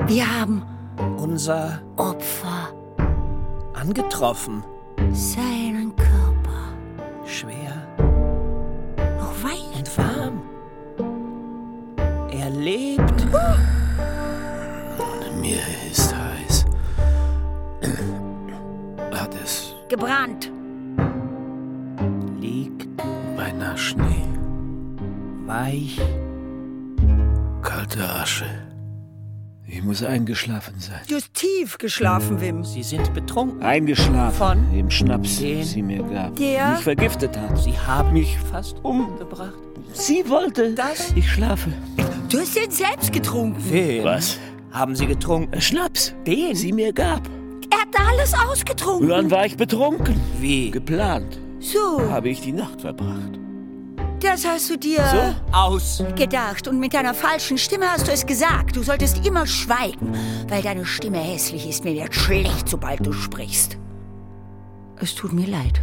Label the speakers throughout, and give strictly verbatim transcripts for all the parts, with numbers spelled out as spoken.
Speaker 1: Wir haben
Speaker 2: unser
Speaker 1: Opfer
Speaker 2: angetroffen.
Speaker 1: Seinen Körper.
Speaker 2: Schwer.
Speaker 1: Noch weich.
Speaker 2: Und warm. Er lebt.
Speaker 3: Mir ist heiß. Hat es
Speaker 1: Gebrannt.
Speaker 2: Liegt
Speaker 3: beinahe Schnee.
Speaker 2: weich.
Speaker 3: Kalte Asche. Ich muss eingeschlafen sein.
Speaker 1: Du hast tief geschlafen, Wim.
Speaker 2: Sie sind betrunken.
Speaker 3: Eingeschlafen.
Speaker 2: Von
Speaker 3: Im Schnaps,
Speaker 2: den-
Speaker 3: den sie mir gab.
Speaker 1: Der-
Speaker 3: Mich vergiftet hat.
Speaker 2: Sie haben
Speaker 3: Mich
Speaker 2: fast
Speaker 3: um-
Speaker 2: umgebracht.
Speaker 3: Sie wollte,
Speaker 2: Das-
Speaker 3: ich schlafe.
Speaker 1: Du hast den selbst getrunken.
Speaker 2: Wen
Speaker 3: Was?
Speaker 2: haben Sie getrunken?
Speaker 3: Schnaps.
Speaker 2: Den?
Speaker 3: Sie mir gab.
Speaker 1: Er hat alles ausgetrunken.
Speaker 3: Und dann war ich betrunken.
Speaker 2: Wie?
Speaker 3: Geplant
Speaker 1: So,
Speaker 3: habe ich die Nacht verbracht.
Speaker 1: das hast du dir
Speaker 3: So?
Speaker 2: Aus.
Speaker 1: gedacht. Und mit deiner falschen Stimme hast du es gesagt. Du solltest immer schweigen, weil deine Stimme hässlich ist. Mir wird schlecht, sobald du sprichst. Es tut mir leid.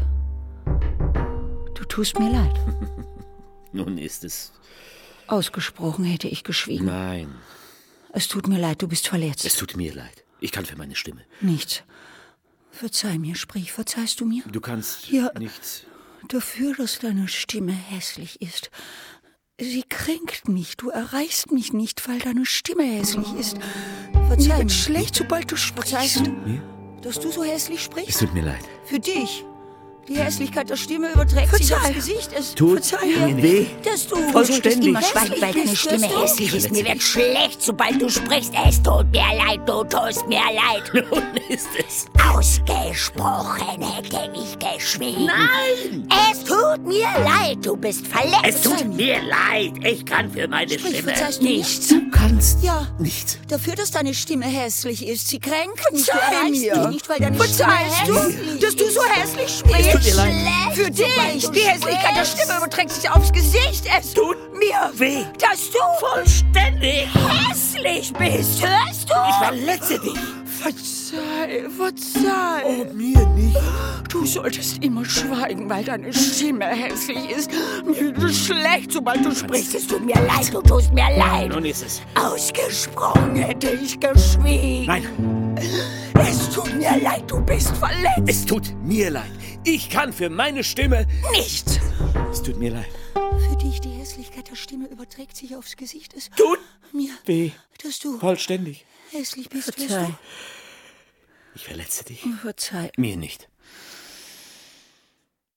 Speaker 1: Du tust mir leid.
Speaker 3: Nun ist es...
Speaker 1: Ausgesprochen hätte ich geschwiegen.
Speaker 3: Nein,
Speaker 1: Es tut mir leid, du bist verletzt.
Speaker 3: es tut mir leid. Ich kann für meine Stimme.
Speaker 1: Nichts. Verzeih mir, sprich, verzeihst du mir?
Speaker 3: Du kannst
Speaker 1: Ja.
Speaker 3: nichts...
Speaker 1: Dafür, dass deine Stimme hässlich ist. Sie kränkt mich, du erreichst mich nicht, weil deine Stimme hässlich ist. Verzeih mir. Wird schlecht, sobald du sprichst.
Speaker 3: Mir?
Speaker 1: Dass du so hässlich
Speaker 3: Es
Speaker 1: sprichst?
Speaker 3: tut mir leid.
Speaker 1: Für dich. Die Hässlichkeit der Stimme überträgt sich aufs Gesicht. Es
Speaker 3: Tut
Speaker 1: verzeih
Speaker 3: mir
Speaker 1: mir,
Speaker 3: weh.
Speaker 1: dass du
Speaker 3: Vollständig.
Speaker 1: immer schweigen, weil deine Stimme hässlich ist. Mir wird schlecht, sobald du sprichst. Es tut mir leid, du tust mir leid.
Speaker 3: Nun ist es...
Speaker 1: Ausgesprochen hätte ich geschwiegen.
Speaker 3: Nein!
Speaker 1: Es tut mir leid, du bist verletzt.
Speaker 3: Es tut mir leid. Ich kann für meine
Speaker 1: Sprich,
Speaker 3: Stimme
Speaker 1: verzeihst du mir?
Speaker 3: nichts. Du kannst
Speaker 1: Ja.
Speaker 3: nichts.
Speaker 1: Dafür, dass deine Stimme hässlich ist. Sie kränkt mich. Du
Speaker 4: Verzeih
Speaker 1: erreichst
Speaker 4: mir.
Speaker 1: mich nicht, weil deine
Speaker 4: Verzeihst
Speaker 1: Stimme
Speaker 4: du,
Speaker 1: hässlich
Speaker 4: dass du
Speaker 1: ist.
Speaker 4: so hässlich sprichst?
Speaker 3: tut mir leid.
Speaker 4: Für dich. Die Hässlichkeit der Stimme überträgt sich aufs Gesicht. Es tut mir
Speaker 3: weh.
Speaker 4: dass du
Speaker 3: Vollständig.
Speaker 4: hässlich bist. Hörst du?
Speaker 3: Ich verletze dich.
Speaker 4: Verzeih, verzeih.
Speaker 3: Oh, mir nicht.
Speaker 4: Du solltest immer schweigen, weil deine Stimme hässlich ist. Mir wird schlecht, sobald du sprichst.
Speaker 1: Es tut mir leid, du tust mir leid.
Speaker 3: Nun ist es...
Speaker 4: Ausgesprochen hätte ich geschwiegen.
Speaker 3: Nein,
Speaker 4: Es tut mir leid, du bist verletzt.
Speaker 3: es tut mir leid. Ich kann für meine Stimme...
Speaker 4: Nichts.
Speaker 3: Es tut mir leid.
Speaker 1: Für dich, die Hässlichkeit der Stimme überträgt sich aufs Gesicht. Es
Speaker 3: Tut
Speaker 1: mir,
Speaker 3: weh.
Speaker 1: dass du
Speaker 3: Vollständig.
Speaker 1: hässlich bist.
Speaker 4: Verzeih.
Speaker 3: Ich verletze dich.
Speaker 1: Verzeih.
Speaker 3: Mir nicht.